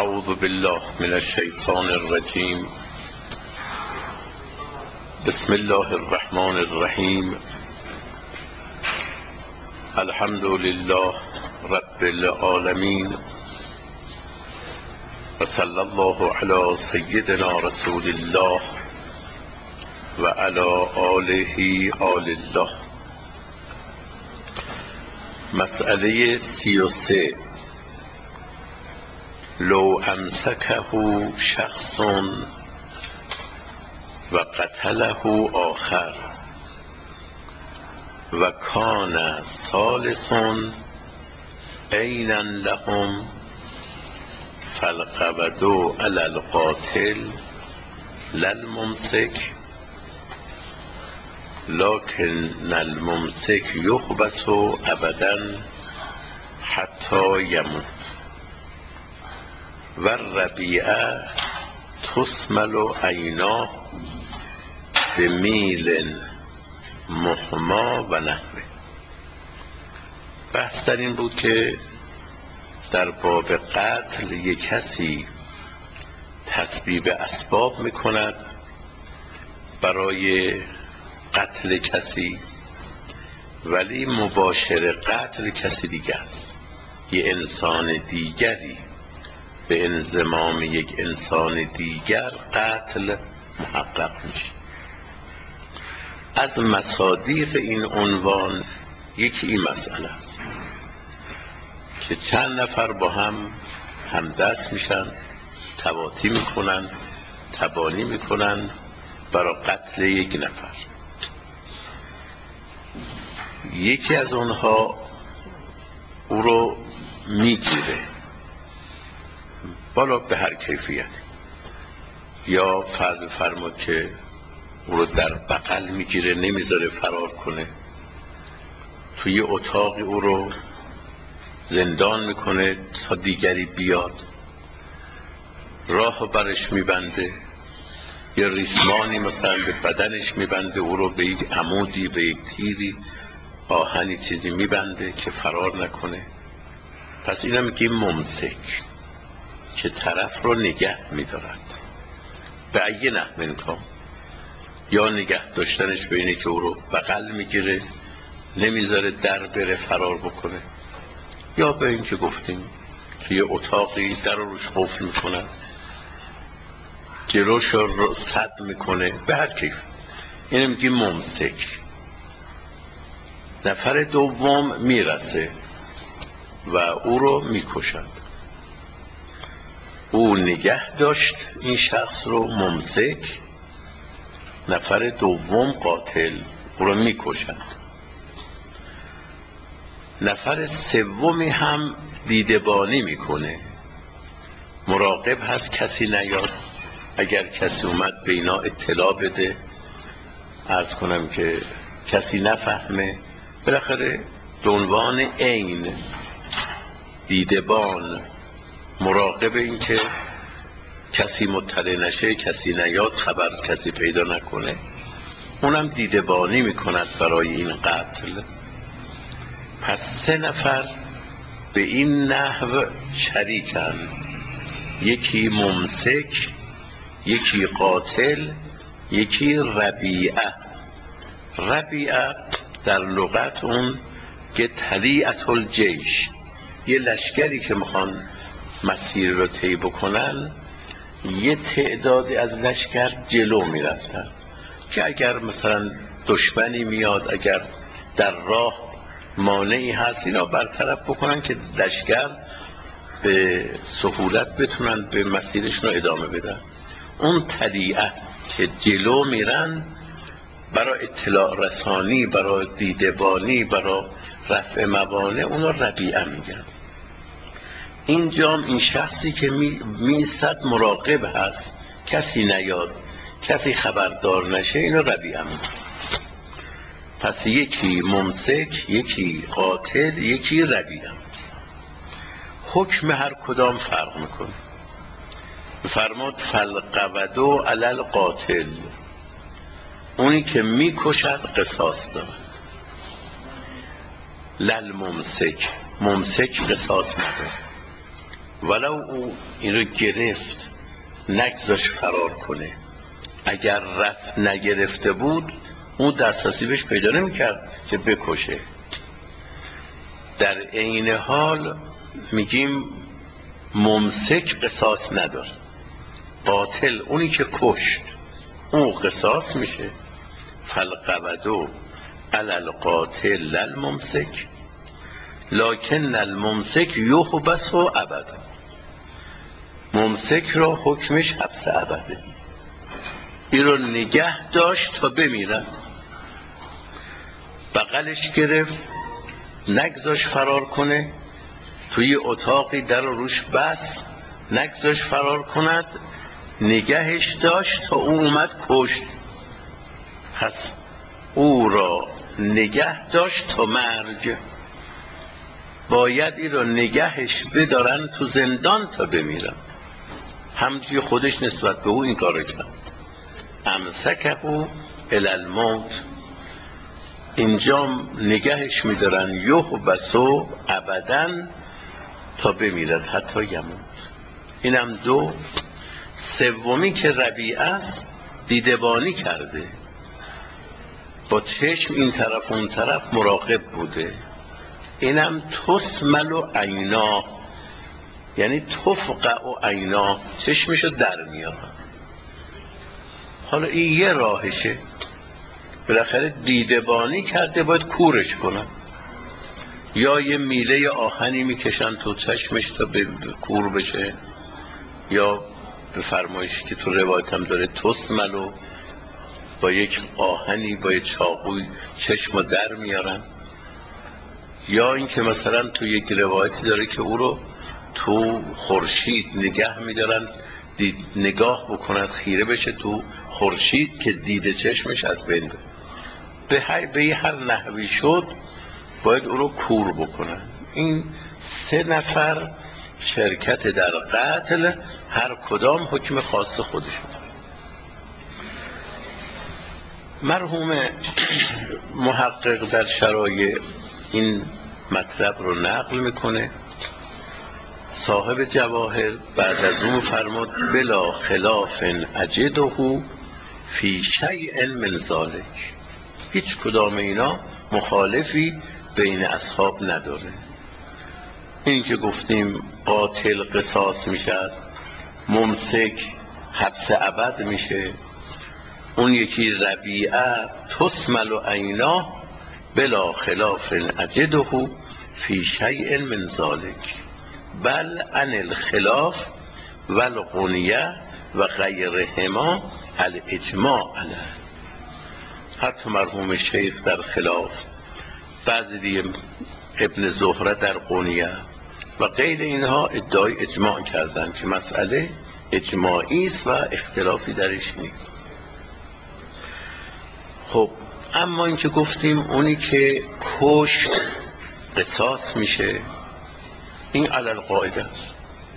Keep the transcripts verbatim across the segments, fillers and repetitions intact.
اعوذ بالله من الشیطان الرجیم. بسم الله الرحمن الرحیم. الحمد لله رب العالمین و صلی الله علی سیدنا رسول الله و علی آله آل الله. مسئله سی و سه: لو امسکه شخص و قتله آخر و کان ثالث عینا لهم فالقبض علی القاتل لا الممسک لکن الممسک یحبس ابدا حتی یموت و الربیعه تسمل عیناه بمیل محما و نحوه. بحث در این بود که در باب قتل یک کسی تسبیب اسباب میکند برای قتل کسی، ولی مباشر قتل کسی دیگه است. یه انسان دیگری به انضمام یک انسان دیگر قتل محقق میشه. از مصادیق این عنوان یکی این مسئله است که چند نفر با هم همدست میشن، تواطی میکنن، تبانی میکنن برای قتل یک نفر. یکی از اونها او رو میگیره، بالا به هر کیفیت، یا فرض فرما که او رو در بغل میگیره نمیذاره فرار کنه، توی اتاقی او رو زندان میکنه تا دیگری بیاد، راه برش میبنده، یا ریسمانی مثلا به بدنش میبنده، او رو به یک عمودی، به یک تیری، آهنی چیزی میبنده که فرار نکنه. پس اینا میگیم ممسک، که طرف رو نگه میدارد به ای نحو کان، یا نگه داشتنش به اینه که او رو بغل میگیره نمیذاره در بره فرار بکنه، یا به این که گفتیم توی اتاقی در رو روش قفل میکنه، جلوش رو سد میکنه، به هر کیف. اینو میگیم ممسک. نفر دوم میرسه و او رو میکشد. او نگه داشت این شخص رو، ممسک. نفر دوم قاتل او رو میکشد. نفر سومی هم دیدبانی میکنه، مراقب هست کسی نیاد، اگر کسی اومد به اینا اطلاع بده، عرض کنم که کسی نفهمه. بالاخره به عنوان عین دیدبان، مراقب این که کسی مطلع نشه، کسی نیاد، خبر کسی پیدا نکنه، اونم دیدبانی میکند برای این قتل. پس سه نفر به این نحو شریکند، یکی ممسک، یکی قاتل، یکی ربیعه. ربیعه در لغت اون که طلیعة الجیش، یه لشکری که میخوان مسیر رو طی بکنن، یه تعدادی از لشکر جلو میرفتن که اگر مثلا دشمنی میاد، اگر در راه مانعی هست، اینا برطرف بکنن که لشکر به سهولت بتونن به مسیرشون رو ادامه بدن. اون طلیعه که جلو میرن برای اطلاع رسانی، برای دیدبانی، برای رفع موانع، اون رو ربیعه میگن. اینجا این شخصی که میستد مراقب هست کسی نیاد، کسی خبردار نشه، اینو ربیعه میگن. پس یکی ممسک، یکی قاتل، یکی ربیعه. حکم هر کدام فرق میکنه. فرمود فالقبض علی القاتل، اونی که میکشد قصاص دارد. لل ممسک، ممسک قصاص نداره. ولو او این رو گرفت نگذاش فرار کنه، اگر رفت نگرفته بود اون دسترسی بهش پیدا نمی‌کرد که بکشه. در عین حال میگیم ممسک قصاص نداره، قاتل اونی که کشت اون قصاص میشه. فالقبض علی القاتل لا الممسک لکن الممسک یحبس ابدا. ممسک را حکمش حبس ابده، این رو نگه داشت تا بمیرن، بغلش گرفت نگذاش فرار کنه، توی اتاقی در رو روش بس نگذاش فرار کند، نگهش داشت تا او اومد کشت. پس او را نگه داشت تا مرگ، باید این را نگهش بدارن تو زندان تا بمیرن. همچنین خودش نسبت به او این کار کرد، امسکه الی الموت، اینجا نگهش میدارن یحبسو ابدا تا بمیرد حتی یموت. اینم دو. سومی که ربیعه است دیدبانی کرده، با چشم این طرف اون طرف مراقب بوده، اینم تسمل و عینا، یعنی تفقع و عینا، چشمشو در میارن. حالا این یه راهشه، بالاخره دیدبانی کرده باید کورش کنن، یا یه میله آهنی میکشن تو چشمش تا به کور بشه، یا به فرمایش که تو روایت هم داره تسملو، با یک آهنی با یک چاقوی چشمو در میارن، یا اینکه مثلا تو یک روایتی داره که او رو تو خورشید نگه میدارن نگاه بکند خیره بشه تو خورشید که دیده چشمش از بین بره. به هر به هر نحوی شد باید او رو کور بکنن. این سه نفر شرکت در قتل، هر کدام حکم خاص خودشون. مرحوم محقق در شرایع این مطلب رو نقل میکنه، صاحب جواهر بعد از اون فرمود بلا خلاف اجده فی شیء من ذلک، هیچ کدام اینا مخالفی بین اصحاب نداره. این که گفتیم قاتل قصاص میشه، ممسک حبس ابد میشه، اون یکی ربیعه تسمل و عینا بلا خلاف اجده فی شیء من ذلک بل عن الخلاف و الغنیه و غیرهما الاجماع علیه. حتی مرحوم شیخ در خلاف، بعضی دیگه ابن زهره در غنیه و غیر اینها ادعای اجماع کردن که مسئله اجماعی است و اختلافی درش نیست. خب اما این که گفتیم اونی که کشت قصاص میشه، این علل قاعده است،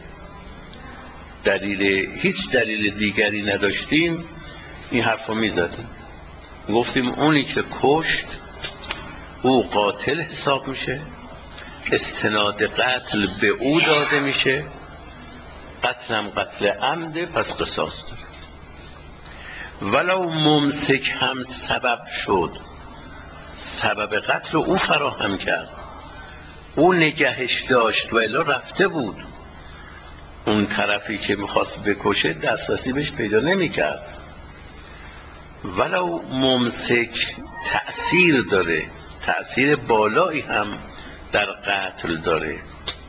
دلیل هیچ دلیل دیگری نداشتیم این حرف رو میزدیم، گفتیم اونی که کشت او قاتل حساب میشه، استناد قتل به او داده میشه، قتلم قتل عمده پس قصاص داره. ولو ممسک هم سبب شد، سبب قتل او فراهم کرد، او نگهش داشت و الا رفته بود، اون طرفی که میخواست بکشه دسترسی بهش پیدا نمیکرد. ولو ممسک تأثیر داره، تأثیر بالایی هم در قتل داره،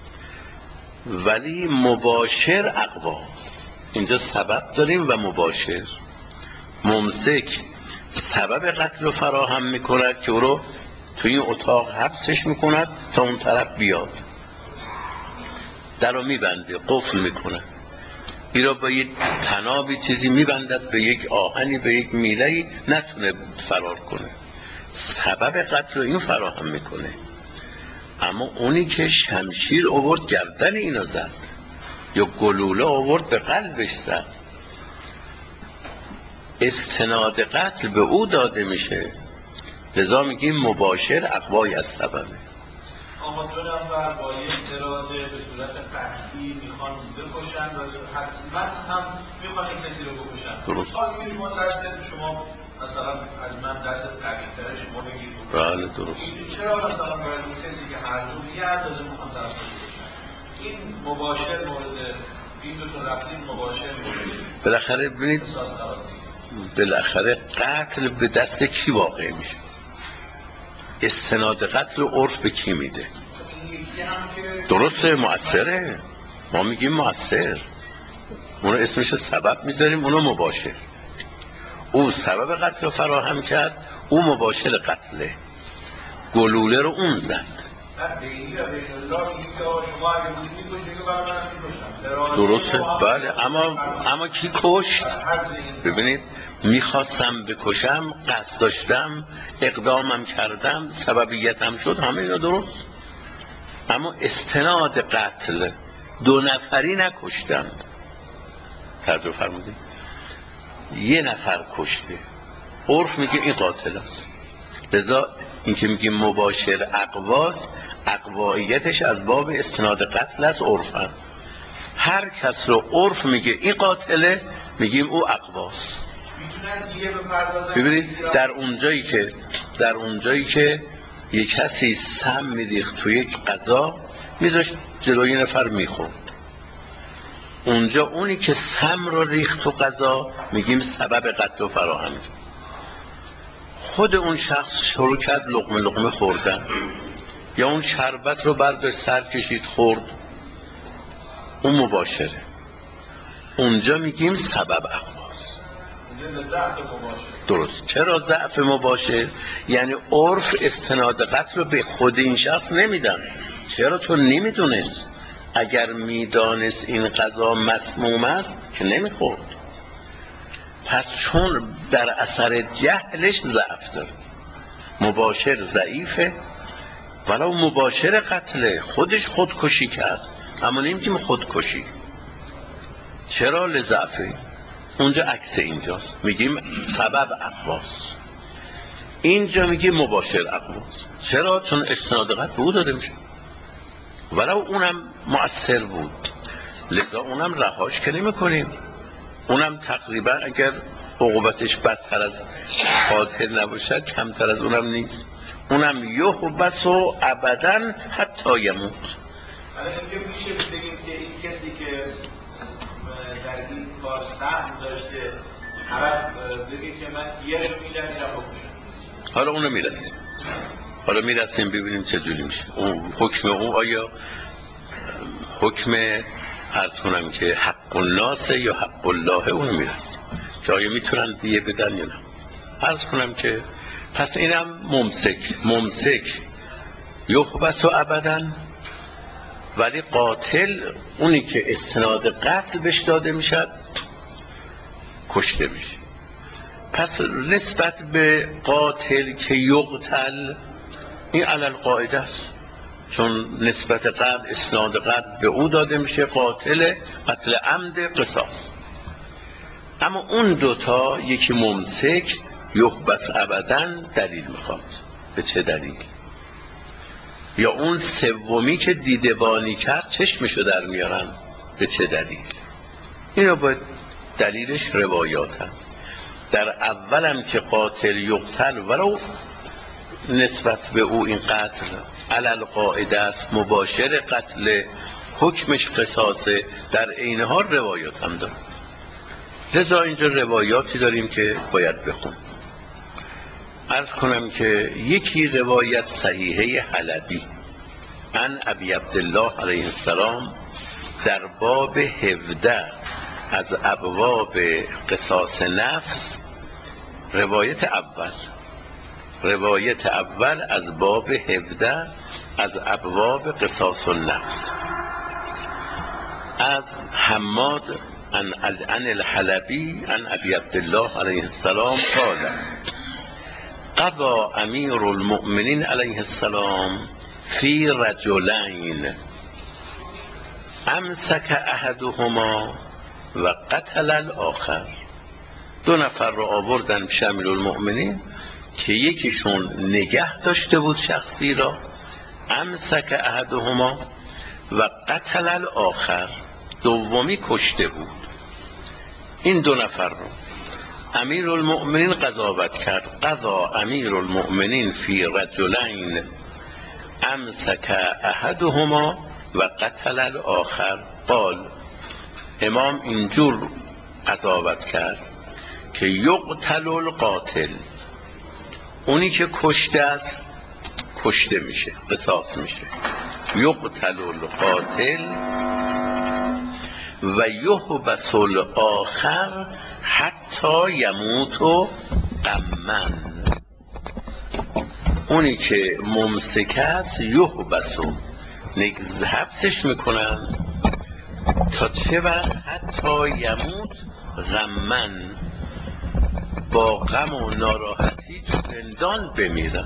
ولی مباشر اقوا، اینجا سبب داریم و مباشر. ممسک سبب قتل رو فراهم میکند که او رو توی این اتاق حبسش میکند تا اون طرف بیاد، در رو میبنده قفل میکند، این رو با یک تنابی چیزی میبندد به یک آهنی به یک میلهی نتونه فرار کنه، سبب قتل رو این فراهم میکنه. اما اونی که شمشیر آورد گردن اینو زد یا گلوله آورد به قلبش زد، استناد قتل به او داده میشه، لذا میگیم مباشر اقوای از سببه. آقا دو نفر با یک اراده به صورت قطعی میخوان میخوان بکشن و حتما هم میخوان این کسی رو بکشن. درست. آیا شما دست شما مثلا از من دست قوی‌تر شما بگید بله درست. چرا مثلا باید اون کسی که هر دو یه اندازه میخوان طرف بکشن؟ این مباشر مورد این دو تا رفتین مباشر مورد بالاخره ببینید بالاخره قتل به دست کی واقع میشه؟ استناد قتل و عرف به کی میده؟ درسته مؤثره، ما میگیم مؤثر، اونو اسمش سبب میذاریم، اونو مباشر. او سبب قتل رو فراهم کرد، او مباشر قتله، گلوله رو اون زد. درسته بله. اما اما کی کشت؟ ببینید میخواستم بکشم، قصد داشتم، اقدامم کردم، سببیتم شد، همه اینا درست. اما استناد قتل دو نفری نکشتند. توجه فرمودید؟ یه نفر کشته، عرف میگه این قاتل است. لذا این که میگه مباشر اقواست، اقواییتش از باب استناد قتل است. عرفا هر کس رو عرف میگه این قاتله، میگیم او اقواست. ببینید در اونجایی که در اونجایی که یک کسی سم میریخت توی یک غذا، میذاشت جلوی نفر میخورد، اونجا اونی که سم رو ریخت تو غذا میگیم سبب قتل و فراهم کرد. خود اون شخص شروع کرد لقمه لقمه خوردن، یا اون شربت رو برداشت سر کشید خورد، اون مباشره، اونجا میگیم سبب اقواست. درست. چرا ضعف مباشر؟ یعنی عرف استناد قتل رو به خود این شخص نمیدن. چرا؟ چون نمیدونست. اگر میدانست این غذا مسموم است که نمیخورد. پس چون در اثر جهلش ضعف داره. مباشر ضعیفه، ولو مباشر قتله، خودش خودکشی کرد، اما نمیگیم خودکشی. چرا؟ لضعفه. اونجا عکس اینجاست، میگیم سبب اقواست. اینجا میگیم مباشر اقواست. چرا؟ چون استناد قتل به او داده میشه، ولو اونم مؤثر بود، لذا اونم رهاش که نمی کنیم. اونم تقریبا اگر عقوبتش بدتر از قاتل نباشد کمتر از اونم نیست. اونم یحبس و ابدا حتی یموت. حالا اینجا میشه بگیم که این کسی که در این کار سهم داشته طرف بگه که من یه رو میدم یا حکمه. حالا اونو میرسیم حالا میرسیم ببینیم چه جوری میشه. اون حکم اون آیا حکم عرض کنم که حق الناس یا حق الله، اونو میرسیم که آیا میتونن دیه بدن یا نه. عرض کنم که پس اینم ممسک ممسک یحبس و ابدا، ولی قاتل اونی که استناد قتل بهش داده میشد کشته میشه. پس نسبت به قاتل که یقتل، این علل قاعده است، چون نسبت قتل اسناد قتل به او داده میشه، قاتل قتل عمد قصاص. اما اون دوتا یکی ممسک یحبس ابدا دلیل میخواد. به چه دلیل؟ یا اون سومی که دیدبانی کرد چشمشو در میارن، به چه دلیل؟ اینو باید دلیلش روایات هست. در اولم که قاتل یقتل ولو نسبت به او این قتل علل قاعده است، مباشر قتل، حکمش قصاصه، در عین حال روایات هم داره. لذا اینجا روایاتی داریم که باید بخون. عرض کنم که یکی روایت صحیحه حلبی عن ابی عبدالله علیه السلام در باب هفده از ابواب قصاص نفس، روایت اول روایت اول از باب هفده از ابواب قصاص النفس از حماد عن عن الحلبی عن ابی عبدالله علیه السلام قال قضى امیر المؤمنین علیه السلام فی رجلین امسک احدهما و قتل الاخر. دو نفر رو آوردن پیش امیرالمؤمنین که یکیشون نگه داشته بود شخصی را، امسک احدهما و قتل الاخر، دومی کشته بود. این دو نفر رو امیر المؤمنین قضاوت کرد. قضا امیر المؤمنین فی رجلین امسک احدهما و قتل الاخر. قال امام اینجور قضاوت کرد که یقتل القاتل، اونی که کشته است کشته میشه، قصاص میشه. یقتل القاتل و یحبس الاخر حتی یموت غما. اونی که ممسک است یحبس، حبسش میکنن تا چه وقت؟ حتی یموت غما، با غم و ناراحتی تو زندان بمیرن.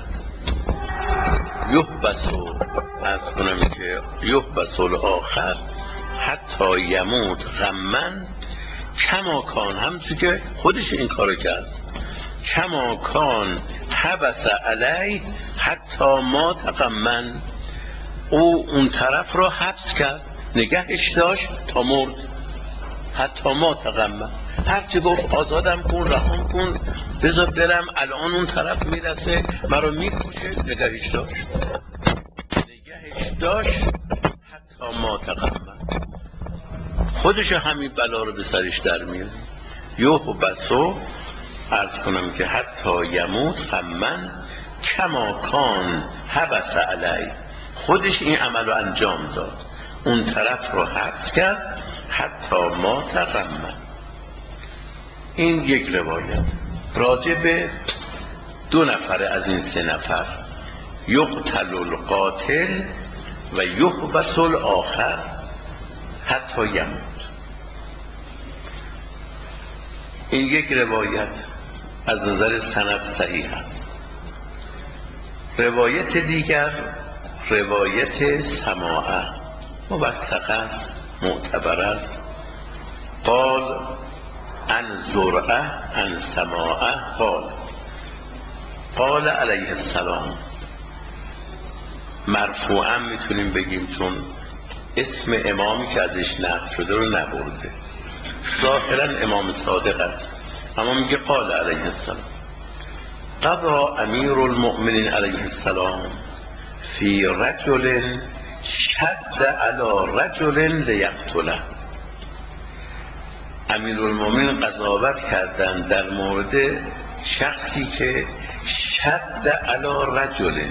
یحبس، از کنم که یحبس الاخر حتی یموت غما کما کان، همچون که خودش این کارو کرد، کما کان حبس علی حتی مات غما، او اون طرف رو حبس کرد، نگهش داشت تا مرد، حتی مات غما. هرچی گفت آزادم کن، رهام کن، بذار برم، الان اون طرف میرسه مرا میکشه، نگهش داشت نگهش داشت حتی مات غما. خودش همین بلا رو به سرش در میاد. یحبسو، عرض کنم که حتی یموت غما کما کان حبس علی، خودش این عمل رو انجام داد، اون طرف رو حبس کرد حتی مات غما. این یک روایت راجع به دو نفر از این سه نفر، یقتل القاتل و یحبس الاخر حتی یموت. این یک روایت از نظر سند صحیح است. روایت دیگر روایت سماعه موثق است، معتبر است. قال عن زرعه عن سماعه قال قال علیه السلام. مرفوعا میتونیم بگیم چون اسم امامی که ازش نقل شده رو نبرده، ظاهرا امام صادق است، اما میگه قال علیه السلام قضا امیر المؤمنین علیه السلام فی رجل شد علی رجل لیقتله. امیر المؤمنین قضاوت کردن در مورد شخصی که شد علی رجل،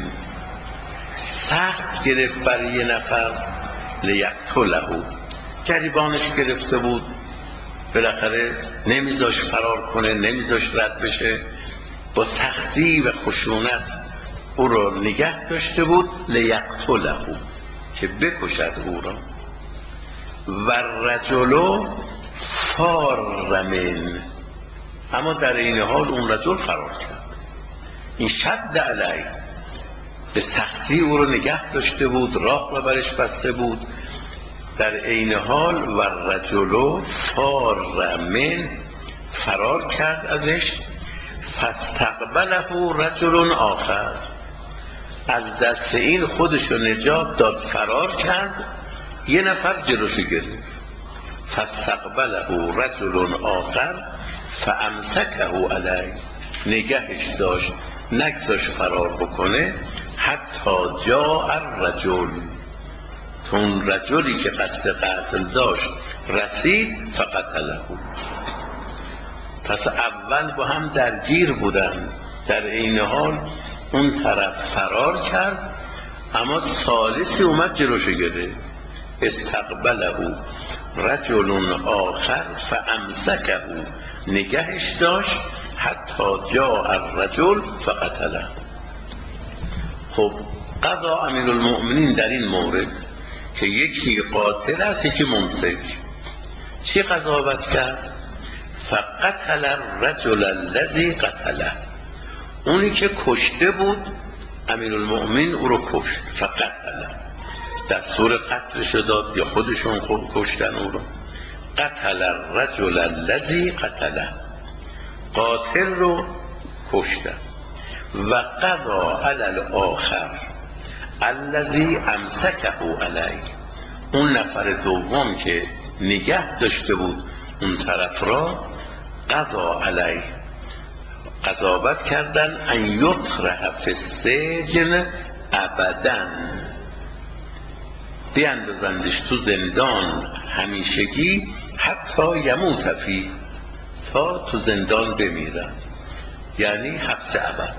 سخت گرفت برای یه نفر، لیقتله، گریبانش گرفته بود، بالاخره نمیذاش فرار کنه، نمیذاش رد بشه، با سختی و خشونت او را نگه داشته بود، لیقتله، که بکشد او را. و رجل فار من، اما در این حال اون رجل فرار کرد. این شد علی، به سختی او را نگه داشته بود، راه را برش بسته بود، در عین حال و رجل فار من، فرار کرد ازش. فاستقبله رجل آخر، از دست این خودش رو نجات داد، فرار کرد، یه نفر جلوشو گرفت. فاستقبله رجل آخر فامسکه علی، نگهش داشت، نگذاش فرار بکنه، حتی جاء الرجل، تو اون رجلی که قصد قتل داشت رسید، فقتله. پس اول با هم درگیر بودن، در این حال اون طرف فرار کرد، اما ثالثی اومد جلوشو گرفت. استقبله رجل آخر فامسکه، نگهش داشت، حتی جاء الرجل فقتله. خب قضا امیر المؤمنین در این مورد که یکی قاتل است یکی ممسک، چی قضاوت کرد؟ فقتل الرجل الذی قتله، اونی که کشته بود امیر المؤمنین او رو کشت. فقتله، دستور قتلش داد یا خودشون خود کشتن او رو. قتل الرجل الذی قتله، قاتل رو کشتن. و قضا علی الاخر الذی امسکه علی، اون نفر دوم که نگه داشته بود اون طرف را، قضا علیه، قضاوت کردن ان یطرح فی السجن ابدا، بیاندازندش تو زندان همیشگی، حتی یموت فیه، تا تو زندان بمیرد، یعنی حبس ابد.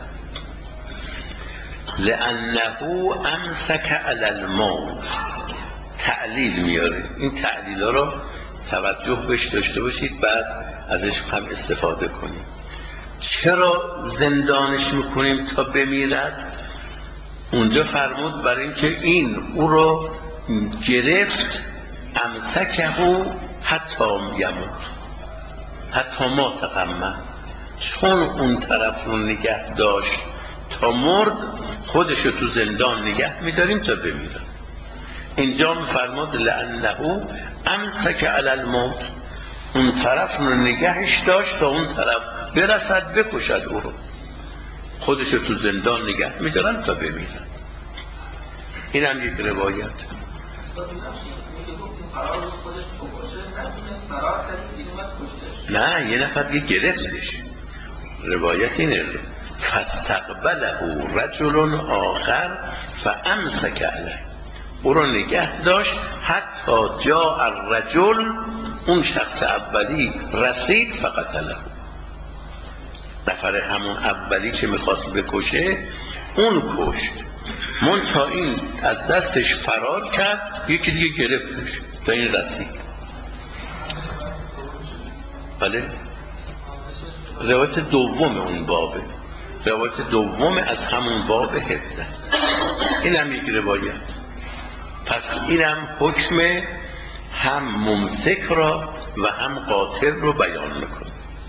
لانه امسک علی الموت، تعلیل میاره. این تعلیل ها رو توجه بهش داشته باشید، بعد ازش هم استفاده کنید. چرا زندانش میکنیم تا بمیرد؟ اونجا فرمود برای اینکه این او رو گرفت، امسکه حتی یموت، حتی ما تقمن، چون اون طرف رو نگه داشت تا مرد، خودشو تو زندان نگه میداریم تا بمیرد. اینجا فرمود لانه امسک علی الموت، اون طرف رو نگهش داشت تا اون طرف برسد بکشد او رو، خودشو تو زندان نگه میدارن تا بمیرد. این هم یک روایت. نه، یه نفر دیگه گرفتش. روایت اینه، فاستقبله رجل آخر فامسک علیه، او رو نگه داشت حتی جاء الرجل، اون شخص اولی رسید فقتله، نفر همون اولی که میخواست بکشه اون کشت، منتها این از دستش فرار کرد، یکی دیگه گرفتش تا این رسید. بله، روایت دوم اون بابه، روایت دوم از همون باب هفده. این هم یک روایت. پس اینم حکم هم ممسک را و هم قاتل رو بیان میکنه.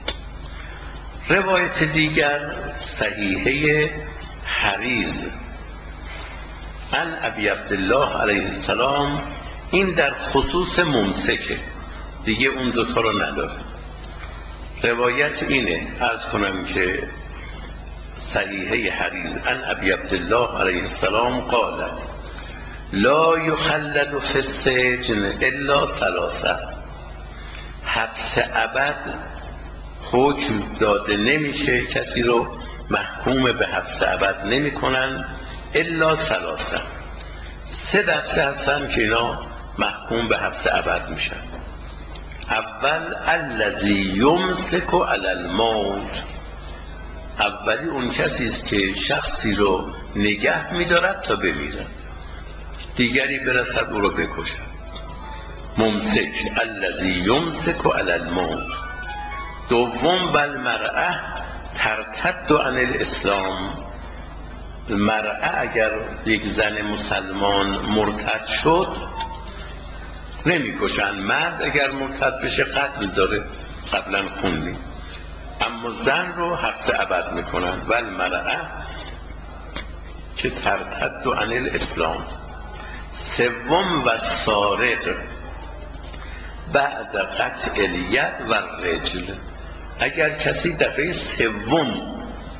روایت دیگر صحیحه حریز عن ابی عبدالله علیه السلام، این در خصوص ممسکه، دیگه اون دوتا رو نداره. روایت اینه، عرض کنم که صحیحه حریز عن ابی عبدالله علیه السلام قال لا یخلد فی السجن الا ثلاثه، حبس ابد حکم داده نمیشه، کسی رو محکوم به حبس ابد نمی کنن الا ثلاثه، سه دسته هستن که اینا محکوم به حبس ابد میشن. اول الذی یمسک علی الموت، اولی اون کسی است که شخصی رو نگه میدارد تا بمیرد، دیگری برسد او رو بکشد. ممسک، الذی یمسک علی الموت. دوم والمرأه ترتد عن الاسلام، مرأه اگر یک زن مسلمان مرتد شد نمیکشن، مرد اگر مرتد بشه قتل داره، قبلا خوندیم، اما زن رو حبس ابد میکنن. والمرأه که ترتد عن الاسلام. سوم و سارق بعد قطع الید و رجل، اگر کسی دفعه سوم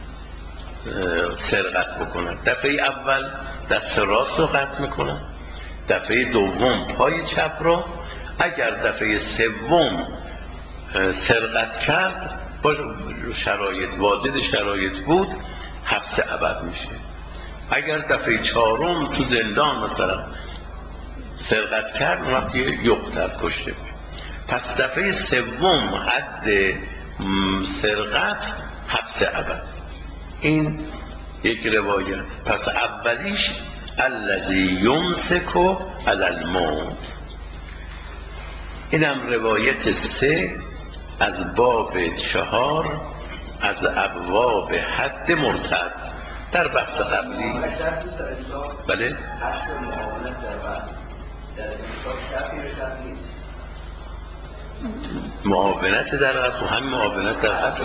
سرقت بکنه، دفعه اول دست راست رو قطع میکنه، دفعه دوم پای چپ رو، اگر دفعه سوم سرقت کرد با شرایط، واجد شرایط بود، حبس ابد میشه. اگر دفعه چهارم تو زندان مثلا سرقت کرد، اون وقت یقتل، کشته بود. پس دفعه سوم حد سرقت حبس ابد. این یک روایت. پس اولیش الذی یمسک علی الموت. اینم روایت سه از باب چهار از ابواب حد مرتد در بحث قبلی. بله؟ معاونت در حد و هم معاونت در حد.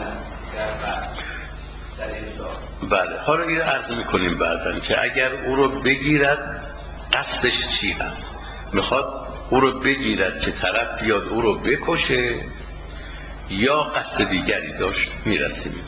بله، حالا این عرض میکنیم بعدن که اگر او رو بگیرد قصدش چی هست، میخواد او رو بگیرد که طرف بیاد او رو بکشه یا قصد دیگری داشت، میرسیم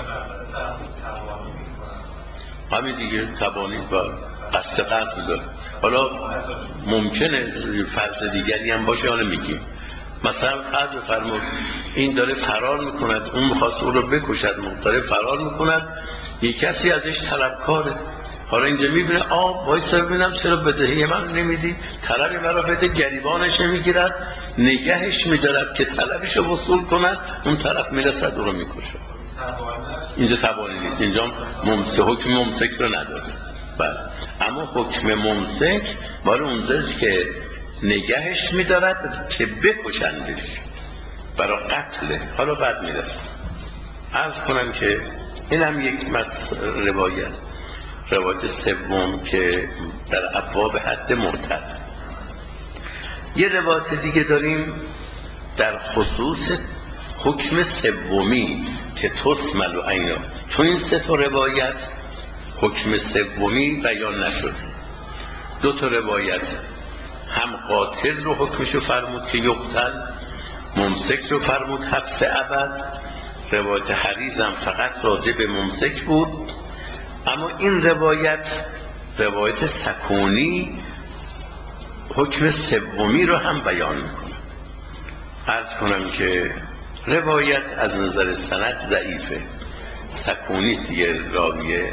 همین دیگه، تبانی و قصد قتل داره. حالا ممکنه فرض دیگری هم باشه، حالا میگیم مثلا فرض بفرمود این داره فرار میکند، اون میخواست اون رو بکشد، داره فرار میکند، یک کسی ازش طلبکاره، حالا اینجا میبینه آب وایسا ببینم چرا بدهی من نمیدی، طلب مرا بده، گریبانش میگیرد نگهش میدارد که طلبش رو وصول کند، اون طرف میرسد او رو میکشه. اینجا تبانی نیست، اینجا ممسک، حکم ممسک رو نداره. بله، اما حکم ممسک باره اونجاست که نگهش میدارد که بکشندش برای قتله. حالا بعد میرسه عرض کنم که این هم یک روایت روایت سوم که در ابواب حد مرتد. یه روایت دیگه داریم در خصوص حکم سومی که تسمل و عینا. تو این سه تا روایت حکم سومی بیان نشد. دو تا روایت هم قاتل رو حکمشو فرمود که یقتل، ممسک رو فرمود حبس ابد. روایت حریز هم فقط راجع به ممسک بود. اما این روایت روایت سکونی حکم سومی رو هم بیان میکنه. عرض کنم که روایت از نظر سند ضعیفه، سکونی سیه راویه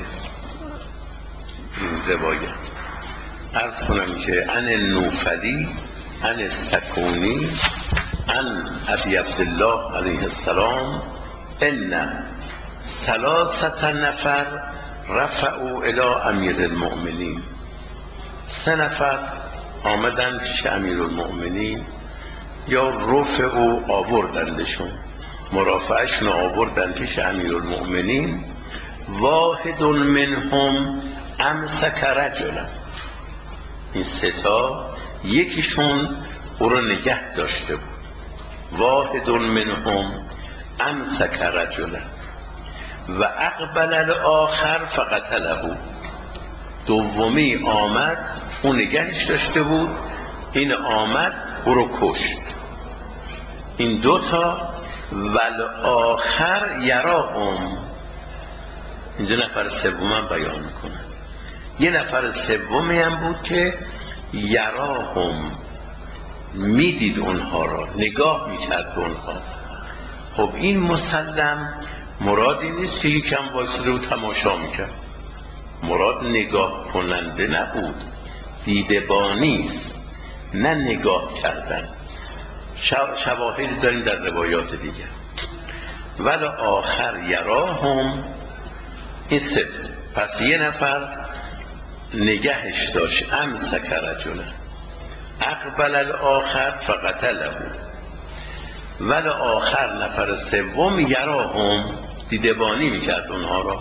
روایت. عرض کنم که ان النوفلی ان سکونی ان ابی عبدالله علیه السلام ان ثلاثه نفر رفعوا الی امیر المؤمنین. سه نفر آمدن پیش امیر المؤمنین، یا رفعوا آوردندشون، مرافعشون آوردن پیش امیر المؤمنین. واحد منهم امسک رجلا، این سه تا یکیشون او رو نگه داشته بود. واحد منهم امسک رجلا و اقبل الاخر فقتله. دومی آمد، اون نگهش داشته بود، این آمد او رو کشت. این دوتا والآخر یراهم، اینجا نفر سوم هم بیان میکنه. یه نفر سومی هم بود که یراهم، میدید اونها را، نگاه میکرد به اونها. خب این مسلم مرادی نیست که یکم وایساده و تماشا میکرد، مراد نگاه کننده نبود، دیدبانی است، نه نگاه کردن. شواهد داریم در روایات دیگه. ولی آخر یراهم، این سه، پس یه نفر نگهش داشت، امسک رجلا، اقبل الاخر فقتله. ولی آخر نفر سوم یراهم، دیدبانی میکرد اونها را.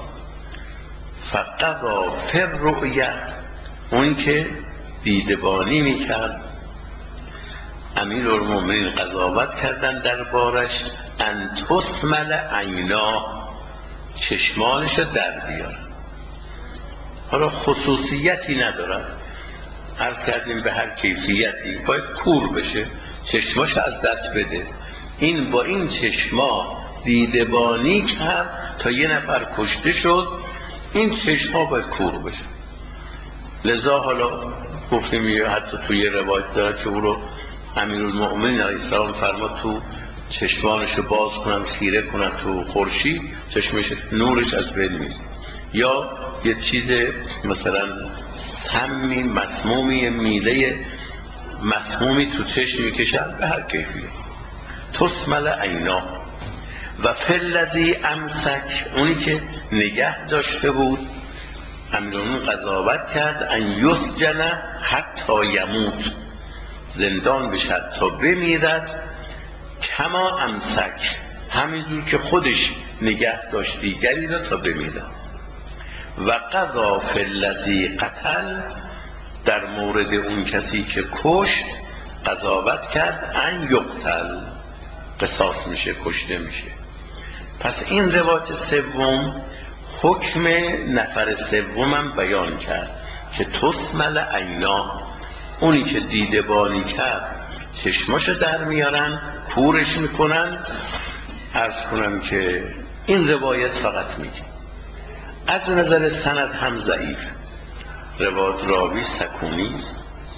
فقضا فی الرؤیه، اون که دیدبانی میکرد امیر المؤمنین قضاوت کردن در بارش ان تسمل عینا، چشمانش در بیارن. حالا خصوصیتی ندارد، عرض کردیم به هر کیفیتی باید کور بشه، چشماش از دست بده. این با این چشما دیدبانی کرد تا یه نفر کشته شد، این چشما باید کور بشه. لذا حالا گفتیم یه حتی توی روایت داره که او رو امیرالمؤمنین علیه السلام فرمود تو چشمانش رو باز کنن، خیره کنن تو خورشید، چشمش نورش از بین میره. یا یه چیز مثلا سمی مسمومی، میله مسمومی تو چشم میکشن، به هر کیفیه. تسمل عینا. و فلذی امسک، اونی که نگه داشته بود امیرالمؤمنین قضاوت کرد ان یسجن حتی یموت، زندان بشد تا بمیرد. کما امسک، همینجور که خودش نگه داشت دیگری را تا بمیرد. و قضا فی الذی قتل، در مورد اون کسی که کشت قضاوت کرد ان یقتل، قصاص میشه، کشته میشه. پس این روایت سوم حکم نفر سومم بیان کرد که تسمل عینا، اونی که دیدبانی کرد چشماشو در میارن، کورش میکنن. عرض کنم که این روایت فقط میگه از نظر سند هم ضعیف. روایت راوی سکونی است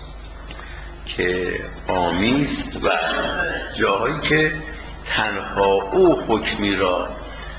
که آمیست و جاهایی که تنها او حکمی را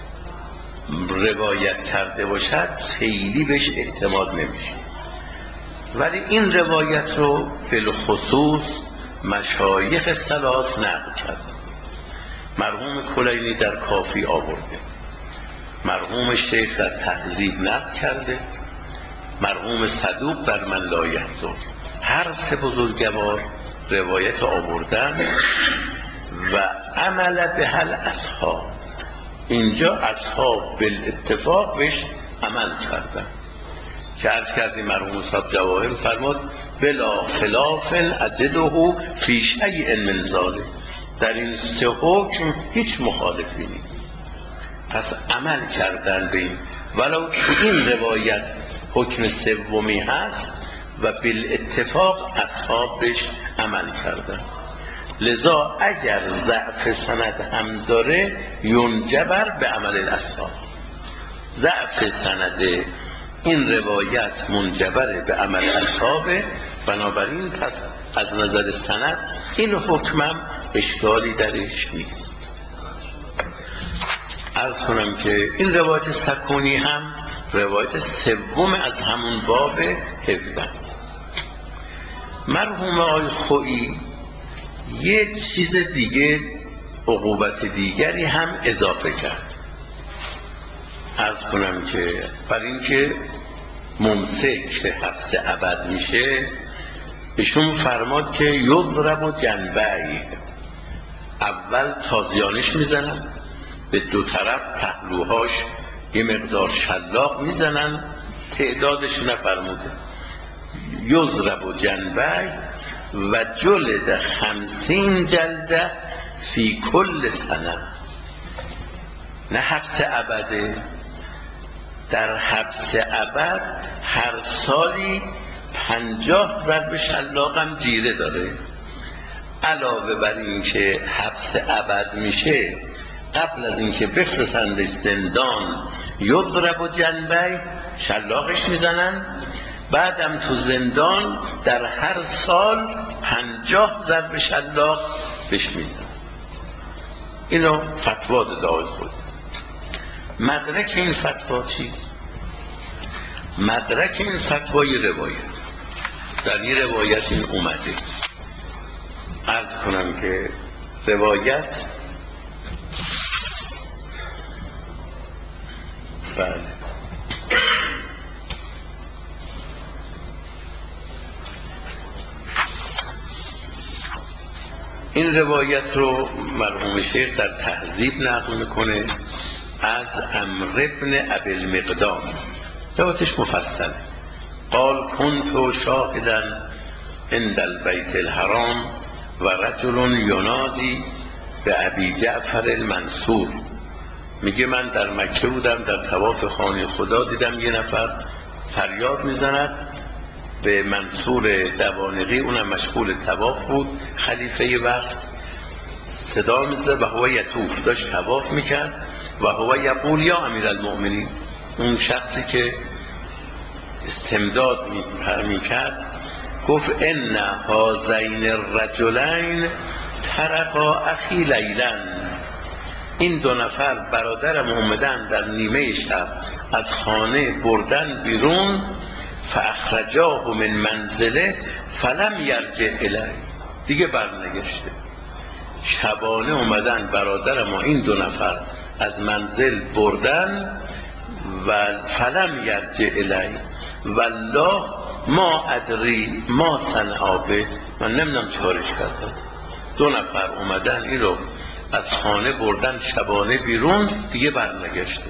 روایت کرده باشد خیلی بهش اعتماد نمیشه، ولی این روایت رو بالخصوص مشایخ ثلاث نقل کرد. مرحوم کلینی در کافی آورده، مرحوم شیخ در تهذیب نقل کرده، مرحوم صدوق در من لا یحزن. هر سه بزرگوار روایت آوردن و عمل به هل اصحاب، اینجا اصحاب بالاتفاق بهش عمل کردن که عرض کردیم مرحوم صاحب جواهر فرمود بلا خلاف اجده فی شیء من ذلک، در این سه حکم هیچ مخالفی نیست. پس عمل کردن به این، ولو تو این روایت حکم سومی هست و بالاتفاق اصحاب بهش عمل کردن. لذا اگر ضعف سند هم داره ینجبر به عمل الاصحاب، ضعف سند این روایت منجبر به عمل اصحابه، بنابراین پس از نظر سند این حکمم اشکالی درش نیست. عرض کنم که این روایت سکونی هم روایت سوم از همون باب حفظ است. مرحوم آقای خویی یه چیز دیگه، عقوبت دیگری هم اضافه کرد. عرض کنم که برای اینکه ممسک حبس ابد میشه، ایشون فرماد که یضرب و جنبه‌ای، اول تازیانش میزنن، به دو طرف پهلوهاش یه مقدار شلاق میزنن، تعدادش نفرموده، یضرب و جنبه‌ای و جلد خمسین جلده فی کل سنه. نه حبس ابده، در حبس ابد هر سالی پنجاه ضرب شلاق هم جیره داره. علاوه بر این که حبس ابد میشه، قبل از اینکه بفرستندش زندان یضرب و جنبه، شلاقش میزنن، بعدم تو زندان در هر سال پنجاه ضرب شلاق بهش میزنن. اینو فتوا داده آقای خود. مدرک این فتوا چیست؟ مدرک این فتوای روایت، در این روایت این اومده. عرض کنم که روایت بله این روایت رو مرحوم شیخ در تهذیب نقل میکنه از عمرو بن ابی المقدام. روایتش مفصل. قال كنت شاهدا عند البيت الحرام و رجل ینادی به ابی جعفر المنصور. میگه من در مکه بودم، در طواف خانه خدا دیدم یه نفر فریاد میزند به منصور دوانقی، اونم مشغول طواف بود، خلیفه وقت، صدا میزد و هو یطوف، داشت طواف میکرد و هو یقول یا امیرالمؤمنین. اون شخصی که استمداد میکرد گفت ان هذین الرجلین ترکا اخی لیلا، این دو نفر برادرم اومدن در نیمه شب از خانه بردن بیرون، فاخرجاه من منزله فلم یرجع الیه، دیگه برنگشته. شبانه اومدن برادرم و این دو نفر از منزل بردن و فلم یرجع الیه والله ما ادری ما صنعا به، من نمیدونم چیکارش کردم. دو نفر اومدن این رو از خانه بردن شبانه بیرون، دیگه برنگشته.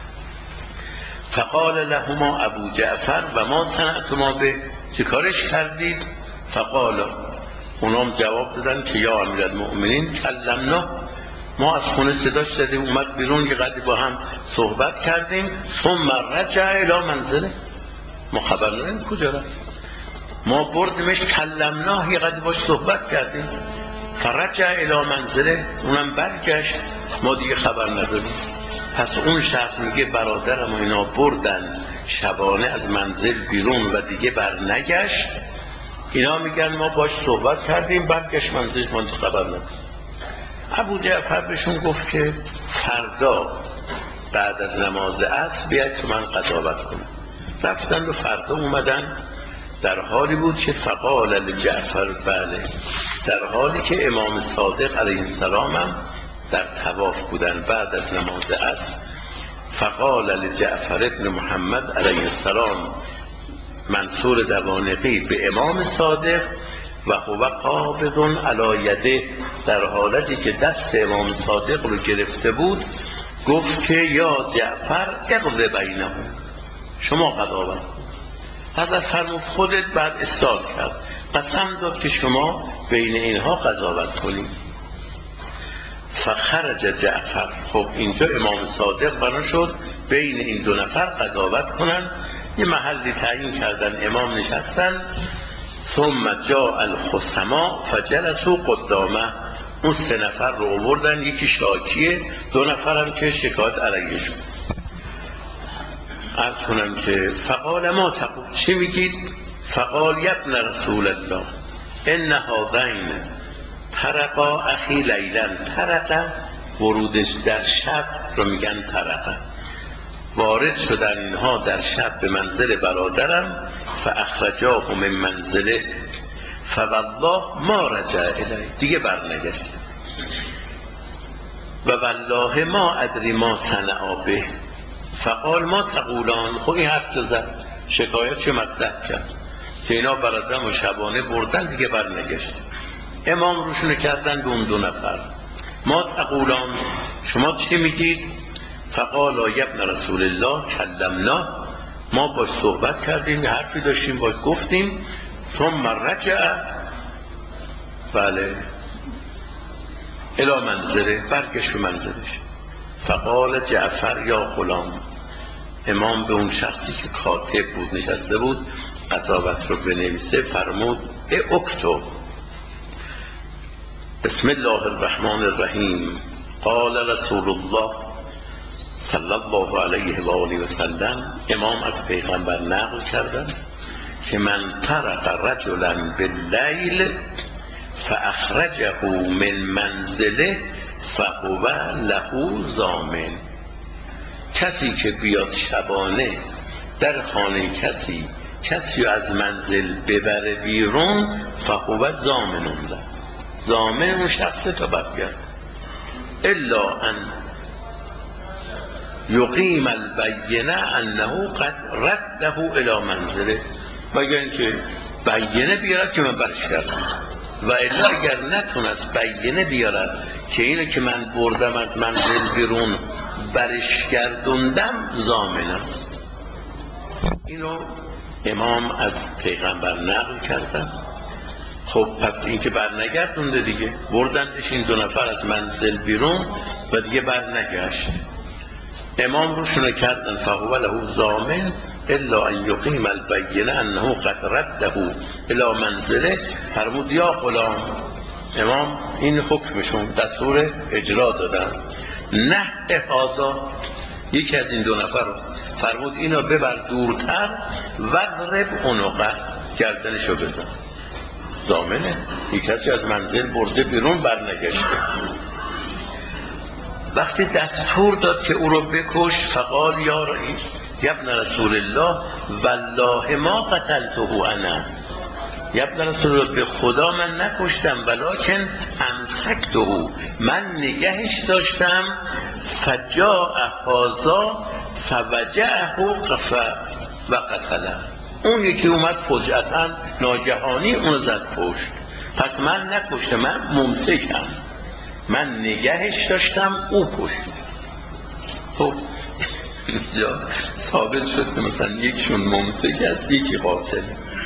فقال لهما ابو جعفر و ما صنعتما به، چیکارش کردید؟ فقال، اونام جواب دادن که یا امیرالمؤمنین کلمنا، ما از خونه صداش زدیم اومد بیرون، یه قدری با هم صحبت کردیم، ثم رجع الی منزله، ما خبر نداریم کجا رفت، ما بردیمش کلمناه، یه قدری باش صحبت کردیم، فرجع الی منزله، اونم برگشت، ما دیگه خبر نداریم. پس اون شخص میگه برادرم و اینا بردن شبانه از منزل بیرون و دیگه بر نگشت. اینا میگن ما باش صحبت کردیم برگشت منزلش، من خبر ندارم. ابو جعفر بهشون گفت که فردا بعد از نماز عصر بیاید که من قضاوت کنم. رفتن و فردا اومدن، در حالی بود که فقال لجعفر، بله، در حالی که امام صادق علیه السلام هم در طواف بودن بعد از نماز عصر. فقال لجعفر ابن محمد علیه السلام، منصور دوانقی به امام صادق، و هو قابض علی یده، در حالتی که دست امام صادق رو گرفته بود، گفت که یا جعفر اقض بینهم، شما قضاوت کن. حضرت فرمود خودت بعد اصرار کرد، قسم داد که شما بین اینها قضاوت کنید. فخرج جعفر، خب اینجا امام صادق بنا شد بین این دو نفر قضاوت کنن. یه محلی تعیین کردن، امام نشستن. ثم جاء الخصما فجلسوا قدامه، اون سه نفر رو آوردن، یکی شاکیه، دو نفرم که شکایت علیه شد. عرض کنم که فقال ما تقول، چی میگید؟ فقال یبن رسول الله ان هذین طرقا اخی لیلا، طرقا ورودش در شب رو میگن طرقا، وارد شدن اینها در شب به منزل برادرم، فاخرجاه من منزله فوالله ما رجع الیه، دیگه برنگشت. و والله ما ادری ما صنعا به، فقال ما تقولان، خب این حرف زد، شکایت چه مطرح کرد که اینا برادرم و شبانه بردن، دیگه برنگشت. امام روشونو کردن به اون دو نفر، ما تقولان، شما چی میگید؟ فقال ابن رسول الله کلمنا، ما باش صحبت کردیم، یه حرفی داشتیم باش گفتیم. ثم رجع، بله، الی منزله، برگشت به منزلش. فقال جعفر یا غلام، امام به اون شخصی که کاتب بود نشسته بود قضاوت رو بنویسه فرمود ای اکتب بسم الله الرحمن الرحیم قال رسول الله صلی الله علیه و آله و سلم. امام از پیغمبر نقل کردن که من طرق رجلا باللیل فاخرجه من منزله فهو له ضامن، کسی که بیاد شبانه در خانه کسی کسی از منزل ببره بیرون، فهو ضامن له، ضامن اون شخص تا برگرد، الا ان یقیم البینه انه قد رده الی منزله، مگر اینکه بینه بیارد که من برش کردم، و الا اگر نتونست بینه بیارد که اینو که من بردم از منزل بیرون برش گردوندم، ضامن است. اینو امام از پیغمبر نقل کردن. خب پس این که بر نگردونده دیگه، بردندش این دو نفر از منزل بیرون و دیگه بر نگشت. امام روشونه کردن فهو له ضامن الا ان یقیم البینه انه قد رده الی منزله. فرمود یا غلام، امام این حکمشون دستور اجرا دادن، نه هذا، یکی از این دو نفر رو فرمود اینو ببر دورتر، وضرب عنقه، گردنشو بزن، ضامنه، یکی کسی از منزل برده بیرون برنگشته. وقتی دستور داد که او رو بکش، فقال یا رئیس ابن رسول الله والله ما قتلته انا، ابن رسول الله به خدا من نکشتم، ولکن امسکته، من نگهش داشتم، فجاء هذا فوجعه قف و قتله، اون یکی اومد فجأتا ناگهانی اون زد پشت، پس من نکشتم، من ممسکم، من نگهش داشتم، او کشت. خب اینجا ثابت شد که مثلا یکشون ممسک است یکی قاتل.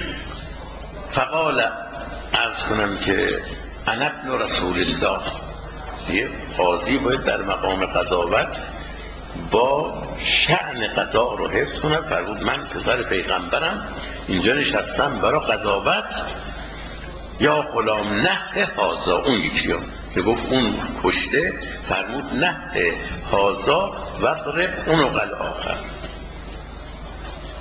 فقال، عرض کنم که انا ابن رسول الله، یه قاضی باید در مقام قضاوت با شأن قضا رو حفظ کنم. فرمود من پسر پیغمبرم، اینجا نشستم برای قضاوت. یا غلام نه هازا، اون یکی هم که گفت اون کشته، فرمود نه هازا وضرب اونو قل آخر.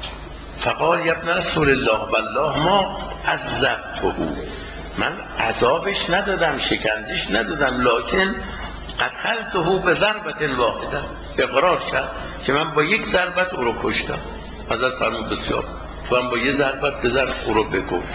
فقال یا ابن رسول الله والله ما عذبته، من عذابش ندادم، شکنجش ندادم، لکن قتلته به ضربت واحده، اقرار کرد که من با یک ضربت او رو کشتم. حضرت فرمود بسیار، تو هم با یک ضربت بزن او رو بکش.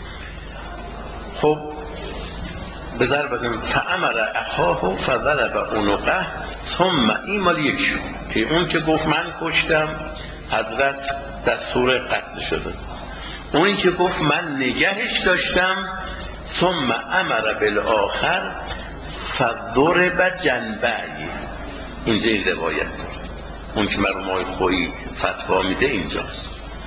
خب به ضربت فامر اخاه فضرب عنقه ثم، این مال یک شو که اون که گفت من کشتم حضرت دستور قتل شده، اونی که گفت من نگهش داشتم ثم امر بالآخر فضرب جنبه‌ای. اینجا این روایت داره، اون که مرحوم آقای خویی فتوا میده اینجاست،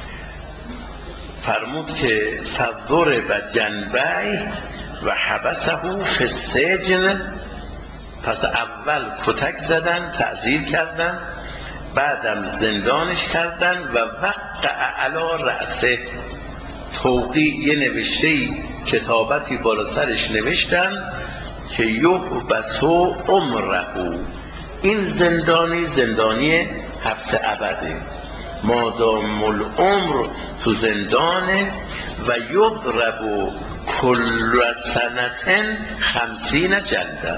فرمود که فضرب جنبه‌ای و حبسه فی السجن، پس اول کتک زدن، تعذیر کردن، بعدم زندانش کردن و وقع علی رأسه، توقیع یه نوشته‌ای کتابتی بالا سرش نوشتن که یحبسو عمره، این زندانی زندانی حبس ابده، مادام العمر تو زندانه، و یضرب کل سنتن خمسین جلده،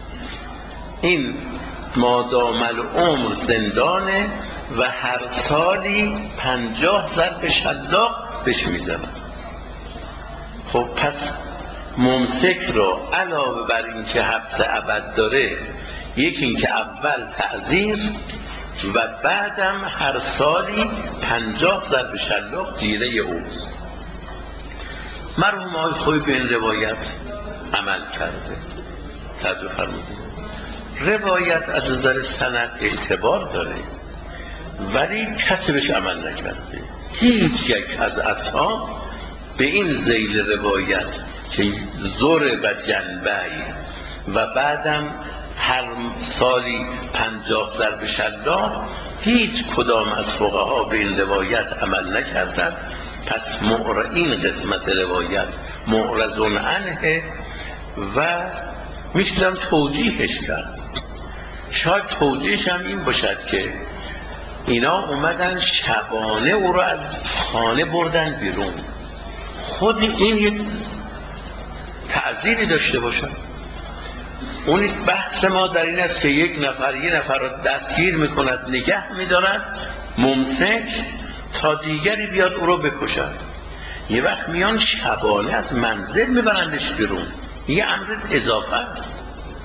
این مادام العمر زندانه و هر سالی پنجاه ضرب شلاق بهش میزنن. خب پس ممسک رو علاوه بر این که حبس ابد داره، یکی این که اول تعذیر و بعدم هر سالی پنجاه ضرب شلاق جیره اوست. مرحوم آقای خویی به این روایت عمل کرده، توجه فرمودید. روایت از نظر سند اعتبار داره ولی کسی بهش عمل نکرده. هیچ یک از اصحاب به این ذیل روایت که ضرب جنبه‌ای و بعدم هر سالی پنجاه ضرب شلاق، هیچ کدام از فقها به این روایت عمل نکردند. پس این قسمت روایت معرض عنه و میشدم توجیهش کرد. شاید توجیهش هم این باشد که اینا اومدن شبانه او رو از خانه بردن بیرون، خود این یک تعذیری داشته باشد. اون بحث ما در این است که یک نفر یک نفر رو دستگیر میکند، نگه میدارد ممسک تا دیگری بیاد او رو بکشد. یه وقت میان شبانه از منزل میبرندش بیرون، یه امر اضافه است.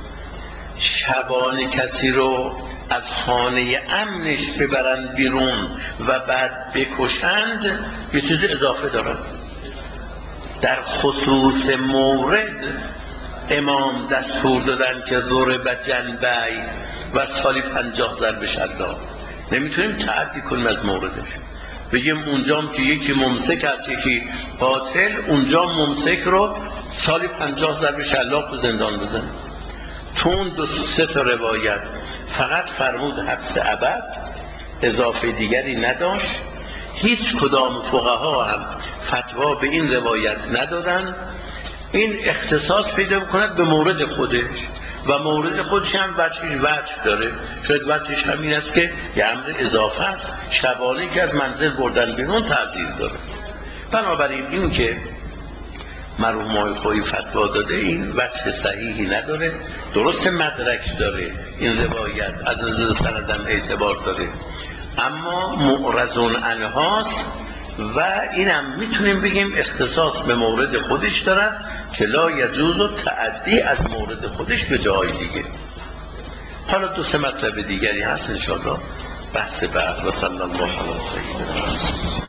شبانه کسی رو از خانه امنش ببرند بیرون و بعد بکشند یه چیز اضافه دارد. در خصوص مورد امام دستور دادن که ضرب جنبه‌ای و سالی پنجاه ضرب شلاق. نمیتونیم تعدی کنیم از موردش، بگیم اونجام که یکی ممسک است یکی قاتل، اونجا ممسک رو سالی پنجاه ضرب شلاق به زندان بزن. تو اون دو سه تا روایت فقط فرمود حبس ابد، اضافه دیگری نداشت. هیچ کدام فقها هم فتوا به این روایت ندادن. این اختصاص پیدا میکند به مورد خودش و مورد خودش هم وجهش وجه داره. شاید وجهش هم این است که یه امر اضافه است، شبانه که از منزل بردن بیرون تعذیر داره. بنابراین این که مرحوم آقای خویی فتوا داده این وجه صحیحی نداره. درست مدرک داره این روایت، از نظر سندم اعتبار داره، اما معرض عنهاست و اینم میتونیم بگیم اختصاص به مورد خودش دارد که لا یجوز و تعدی از مورد خودش به جای دیگه. حالا دو سه مطلب دیگری هست انشاءالله بحث بعد. و صلی الله علیه و سلم.